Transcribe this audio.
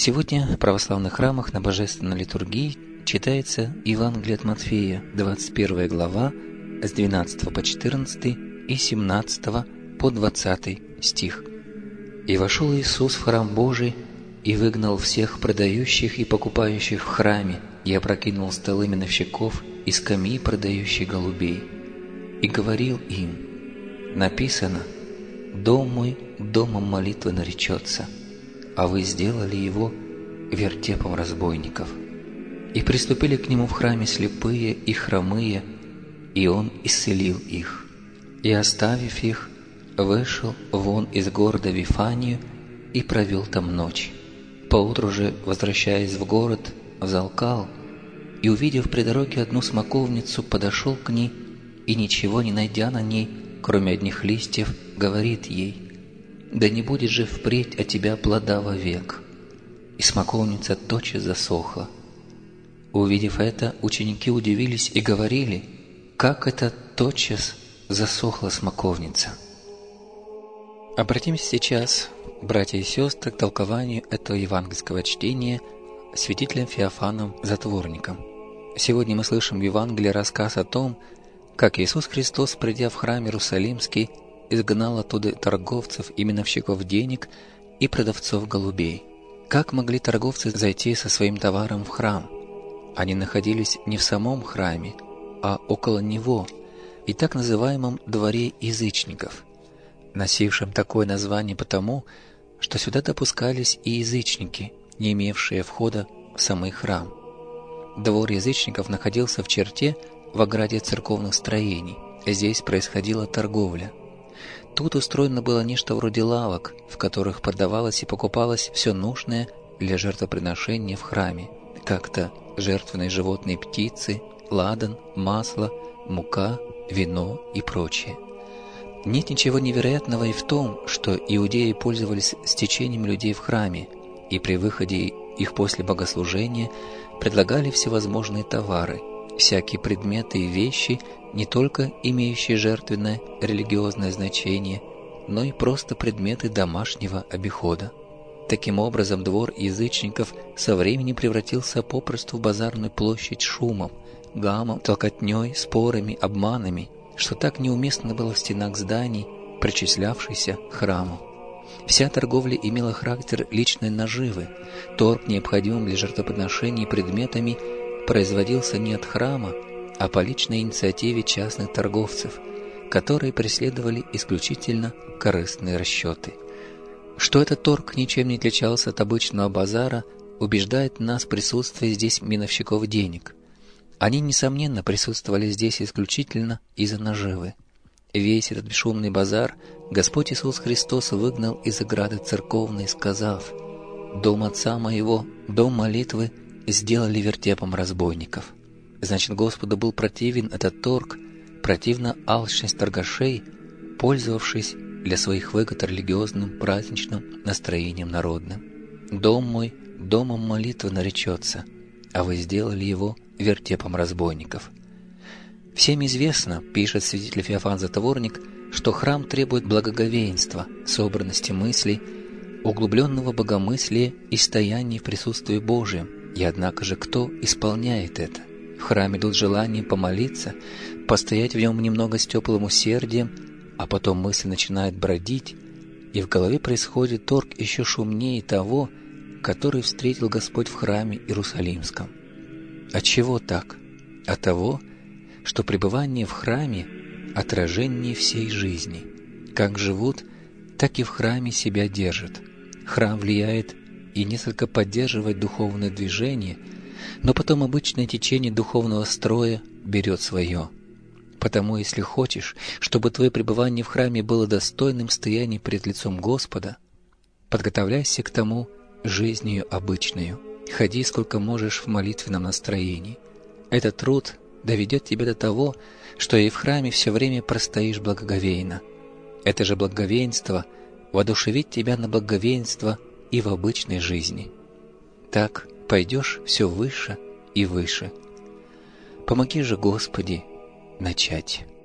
Сегодня в православных храмах на Божественной литургии читается Евангелие от Матфея, 21 глава, с 12 по 14 и 17 по 20 стих. «И вошел Иисус в храм Божий, и выгнал всех продающих и покупающих в храме, и опрокинул столы миновщиков и скамьи продающих голубей. И говорил им: написано, дом мой домом молитвы наречется, а вы сделали его вертепом разбойников. И приступили к нему в храме слепые и хромые, и он исцелил их. И, оставив их, вышел вон из города Вифанию и провел там ночь. Поутру же, возвращаясь в город, взалкал, и, увидев при дороге одну смоковницу, подошел к ней, и, ничего не найдя на ней, кроме одних листьев, говорит ей: да не будет же впредь от тебя плода вовек. И смоковница тотчас засохла. Увидев это, ученики удивились и говорили: как это тотчас засохла смоковница? Обратимся сейчас, братья и сестры, к толкованию этого евангельского чтения святителем Феофаном Затворником. Сегодня мы слышим в Евангелии рассказ о том, как Иисус Христос, придя в храм Иерусалимский, изгнал оттуда торговцев и миновщиков денег и продавцов голубей. Как могли торговцы зайти со своим товаром в храм? Они находились не в самом храме, а около него, и так называемом дворе язычников, носившем такое название потому, что сюда допускались и язычники, не имевшие входа в самый храм. Двор язычников находился в черте в ограде церковных строений. Здесь происходила торговля. Тут устроено было нечто вроде лавок, в которых продавалось и покупалось все нужное для жертвоприношения в храме, как-то жертвенные животные, птицы, ладан, масло, мука, вино и прочее. Нет ничего невероятного и в том, что иудеи пользовались стечением людей в храме, и при выходе их после богослужения предлагали всевозможные товары, всякие предметы и вещи, не только имеющие жертвенное религиозное значение, но и просто предметы домашнего обихода. Таким образом, двор язычников со временем превратился попросту в базарную площадь шумом, гамом, толкотней, спорами, обманами, что так неуместно было в стенах зданий, причислявшихся к храму. Вся торговля имела характер личной наживы. Торг, необходимым для жертвоприношений предметами, производился не от храма, а по личной инициативе частных торговцев, которые преследовали исключительно корыстные расчеты. Что этот торг ничем не отличался от обычного базара, убеждает нас присутствие здесь миновщиков денег. Они, несомненно, присутствовали здесь исключительно из-за наживы. Весь этот бесшумный базар Господь Иисус Христос выгнал из ограды церковной, сказав: «Дом Отца Моего, дом молитвы, сделали вертепом разбойников». Значит, Господу был противен этот торг, противна алчность торгашей, пользовавшись для своих выгод религиозным праздничным настроением народным. «Дом мой домом молитвы наречется, а вы сделали его вертепом разбойников». Всем известно, пишет святитель Феофан Затворник, что храм требует благоговейства, собранности мыслей, углубленного богомыслия и стояния в присутствии Божьем. И однако же кто исполняет это? В храме идут желание помолиться, постоять в нем немного с теплым усердием, а потом мысль начинает бродить, и в голове происходит торг еще шумнее того, который встретил Господь в храме Иерусалимском. От чего так? От того, что пребывание в храме – отражение всей жизни. Как живут, так и в храме себя держат. Храм влияет и несколько поддерживает духовное движение, но потом обычное течение духовного строя берет свое. Потому, если хочешь, чтобы твое пребывание в храме было достойным стояния перед лицом Господа, подготовляйся к тому жизнью обычную. Ходи сколько можешь в молитвенном настроении. Этот труд доведет тебя до того, что и в храме все время простоишь благоговейно. Это же благоговейство воодушевит тебя на благоговейство и в обычной жизни. Так пойдешь все выше и выше. Помоги же, Господи, начать.